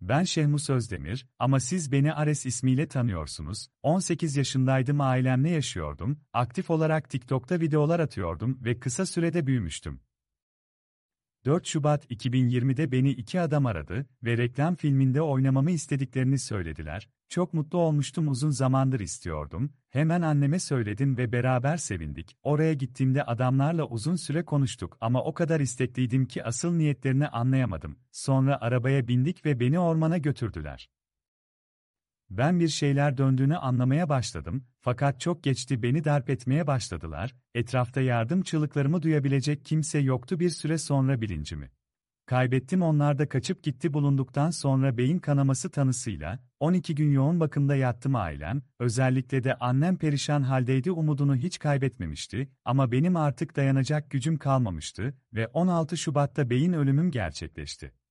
Ben Şehmus Özdemir ama siz beni Ares ismiyle tanıyorsunuz. 18 yaşındaydım, ailemle yaşıyordum, aktif olarak TikTok'ta videolar atıyordum ve kısa sürede büyümüştüm. 4 Şubat 2020'de beni iki adam aradı ve reklam filminde oynamamı istediklerini söylediler. Çok mutlu olmuştum, uzun zamandır istiyordum. Hemen anneme söyledim ve beraber sevindik. Oraya gittiğimde adamlarla uzun süre konuştuk ama o kadar istekliydim ki asıl niyetlerini anlayamadım. Sonra arabaya bindik ve beni ormana götürdüler. Ben bir şeyler döndüğünü anlamaya başladım, fakat çok geçti, beni darp etmeye başladılar, etrafta yardım çığlıklarımı duyabilecek kimse yoktu, bir süre sonra bilincimi kaybettim, onlar da kaçıp gitti, bulunduktan sonra beyin kanaması tanısıyla, 12 gün yoğun bakımda yattım, ailem, özellikle de annem perişan haldeydi, umudunu hiç kaybetmemişti ama benim artık dayanacak gücüm kalmamıştı ve 16 Şubat'ta beyin ölümüm gerçekleşti.